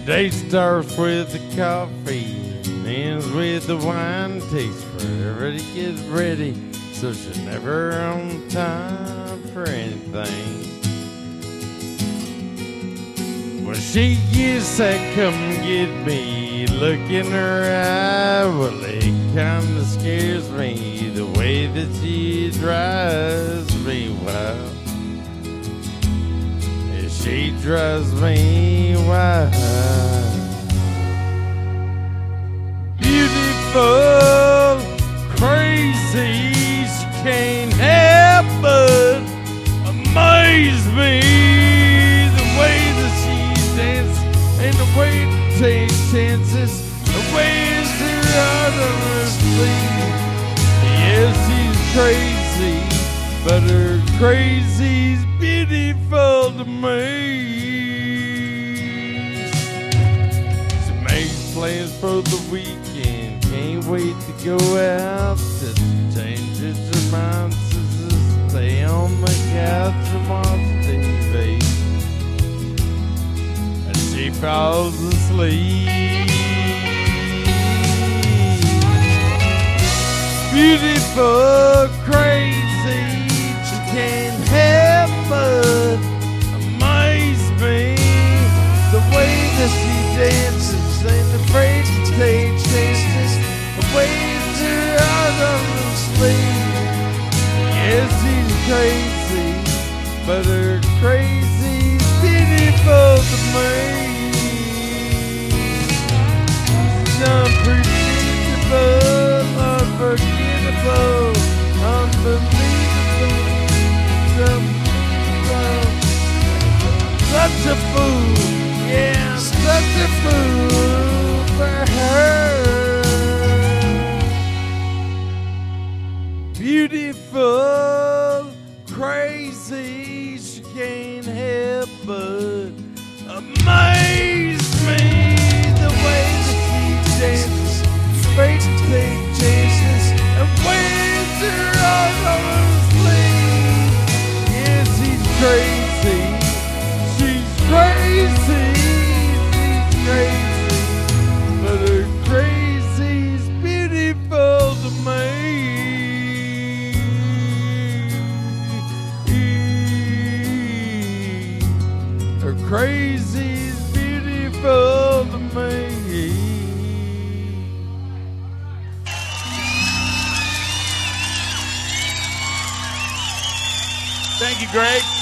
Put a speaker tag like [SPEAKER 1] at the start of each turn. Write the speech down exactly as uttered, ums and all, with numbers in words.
[SPEAKER 1] day starts with the coffee and ends with the wine. Takes forever to get ready, so she's never on time for anything. When she gets that come get me look in her eye, well, it kinda scares me the way that she drives me wild. Yeah, she drives me wild. Beautiful, crazy, she can't help but amaze me. The way that she dances and the way to take chances, the way to out of her sleeve. Yes, she's crazy, but her crazy's beautiful to me. She makes plans for the weekend, can't wait to go out. Just changes her mind, says to stay on the couch and watch T V. And she falls asleep. Beautiful, crazy, she can't help but amaze me. The way that she dances, ain't afraid to take chances. The way her out of her sleeve. Yes, she's crazy, but her crazy's beautiful to me. She's unpredictable, unforgettable, unbelievable, unbelievable. Such a fool, yeah, such a fool for her. Beautiful, crazy, she can't help but amaze me. The way that she dances, afraid to take chances, and waves her all over her sleeve. Yeah, she's crazy, she's crazy, she's crazy, but her crazy's beautiful to me. Her crazy's beautiful to me.
[SPEAKER 2] Thank you, Greg.